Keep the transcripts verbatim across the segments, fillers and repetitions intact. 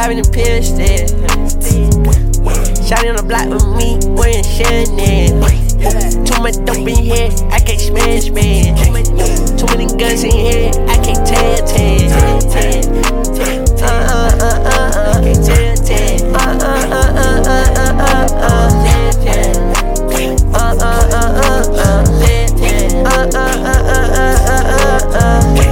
popping the pill still. Shawty on the block with me, wearing Chanel. Too much dope in here, I can't smash, man. Too many guns in here, I can't tell, tell. Uh uh uh uh uh, can't tell, tell. Uh uh uh uh uh uh uh uh, uh uh uh uh uh, uh uh uh uh uh uh uh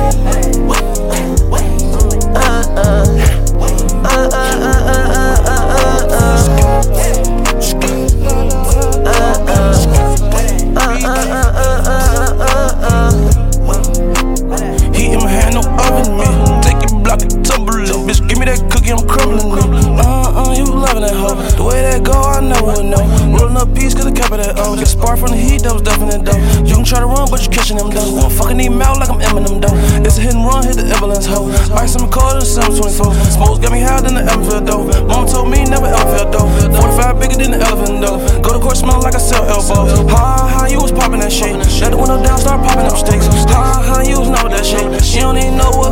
Heat in my hand, no oven, man. Take it, block it, tumble it. Bitch, give me that cookie, I'm crumbling it. Uh-uh, you loving that hoe. The way that go, I never would know. Rolling up peace, cause I cover that O. Get spark from the heat, that was definite though. You can try to run, but you catching them though. I'm fucking need mouth like I'm Eminem though. It's a hit and run, hit the ambulance hoe. Ice in my car, the seven twenty-four. Smokes got me higher than the Everfield though. Mama told me never ever felt though. forty-five bigger than the elephant though. Go to court, smell like I sell elbows. Ha ha, you was popping that shit. Let the window down, start popping up sticks. Ha ha, you was know that shit. She don't even know what